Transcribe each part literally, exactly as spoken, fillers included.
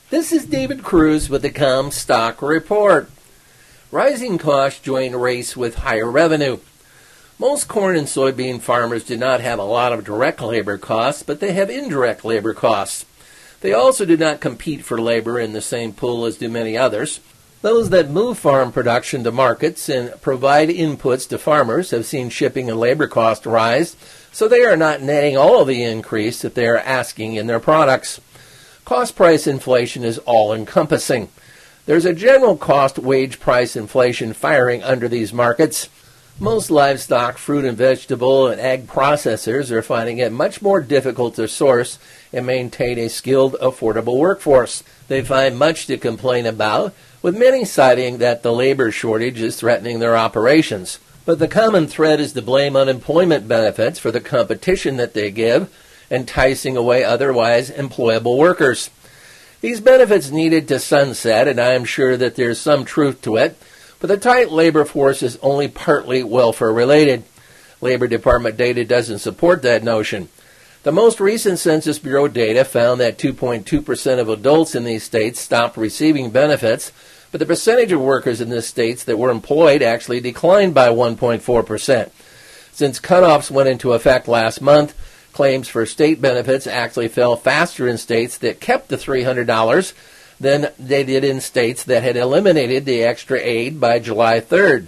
This is David Cruz with the Comstock Report. Rising costs join race with higher revenue. Most corn and soybean farmers do not have a lot of direct labor costs, but they have indirect labor costs. They also do not compete for labor in the same pool as do many others. Those that move farm production to markets and provide inputs to farmers have seen shipping and labor costs rise, so they are not netting all of the increase that they are asking in their products. Cost price inflation is all-encompassing. There's a general cost wage price inflation firing under these markets. Most livestock, fruit and vegetable, and ag processors are finding it much more difficult to source and maintain a skilled, affordable workforce. They find much to complain about, with many citing that the labor shortage is threatening their operations. But the common thread is to blame unemployment benefits for the competition that they give, enticing away otherwise employable workers. These benefits needed to sunset, and I am sure that there's some truth to it, but the tight labor force is only partly welfare-related. Labor Department data doesn't support that notion. The most recent Census Bureau data found that two point two percent of adults in these states stopped receiving benefits, but the percentage of workers in these states that were employed actually declined by one point four percent. Since cutoffs went into effect last month, claims for state benefits actually fell faster in states that kept the three hundred dollars than they did in states that had eliminated the extra aid by July third.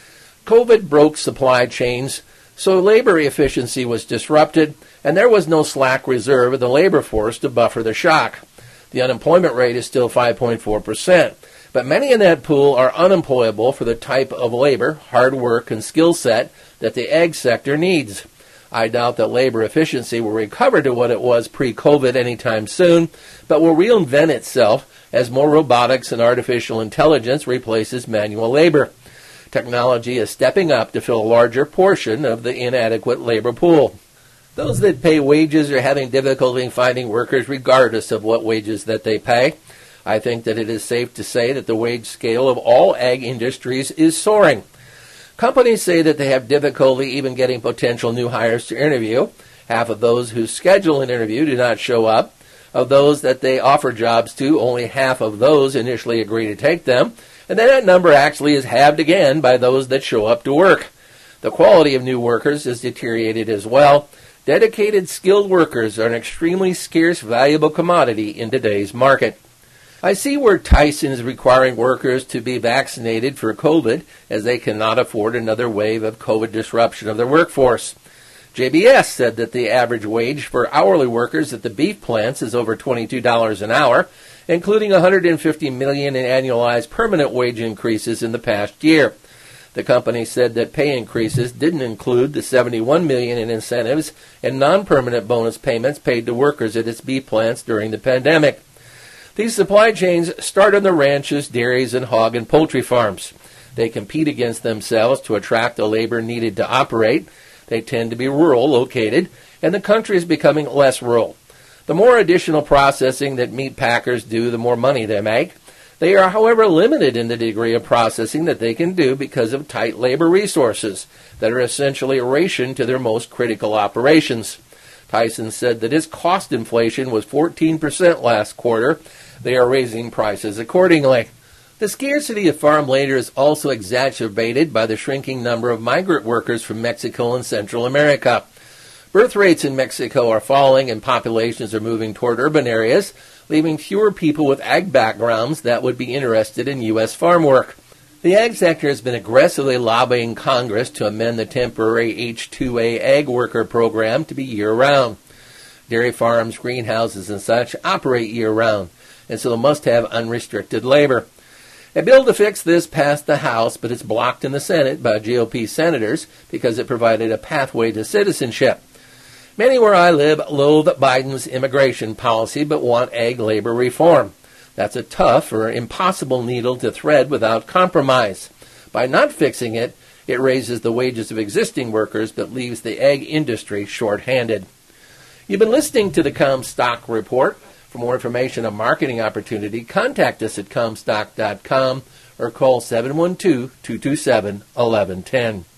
COVID broke supply chains, so labor efficiency was disrupted, and there was no slack reserve of the labor force to buffer the shock. The unemployment rate is still five point four percent, but many in that pool are unemployable for the type of labor, hard work, and skill set that the ag sector needs. I doubt that labor efficiency will recover to what it was pre-COVID anytime soon, but will reinvent itself as more robotics and artificial intelligence replaces manual labor. Technology is stepping up to fill a larger portion of the inadequate labor pool. Those that pay wages are having difficulty finding workers regardless of what wages that they pay. I think that it is safe to say that the wage scale of all ag industries is soaring. Companies say that they have difficulty even getting potential new hires to interview. Half of those who schedule an interview do not show up. Of those that they offer jobs to, only half of those initially agree to take them. And then that number actually is halved again by those that show up to work. The quality of new workers is deteriorated as well. Dedicated, skilled workers are an extremely scarce, valuable commodity in today's market. I see where Tyson is requiring workers to be vaccinated for COVID, as they cannot afford another wave of COVID disruption of their workforce. J B S said that the average wage for hourly workers at the beef plants is over twenty-two dollars an hour, including one hundred fifty million dollars in annualized permanent wage increases in the past year. The company said that pay increases didn't include the seventy-one million dollars in incentives and non-permanent bonus payments paid to workers at its beef plants during the pandemic. These supply chains start on the ranches, dairies, and hog and poultry farms. They compete against themselves to attract the labor needed to operate. They tend to be rural located, and the country is becoming less rural. The more additional processing that meat packers do, the more money they make. They are, however, limited in the degree of processing that they can do because of tight labor resources that are essentially rationed to their most critical operations. Tyson said that its cost inflation was fourteen percent last quarter. They are raising prices accordingly. The scarcity of farm labor is also exacerbated by the shrinking number of migrant workers from Mexico and Central America. Birth rates in Mexico are falling and populations are moving toward urban areas, leaving fewer people with ag backgrounds that would be interested in U S farm work. The ag sector has been aggressively lobbying Congress to amend the temporary H two A ag worker program to be year-round. Dairy farms, greenhouses, and such operate year-round, and so they must have unrestricted labor. A bill to fix this passed the House, but it's blocked in the Senate by G O P senators because it provided a pathway to citizenship. Many where I live loathe Biden's immigration policy but want ag labor reform. That's a tough or impossible needle to thread without compromise. By not fixing it, it raises the wages of existing workers but leaves the ag industry short-handed. You've been listening to the Comstock Report. For more information on marketing opportunity, contact us at comstock dot com or call seven one two, two two seven, one one one zero.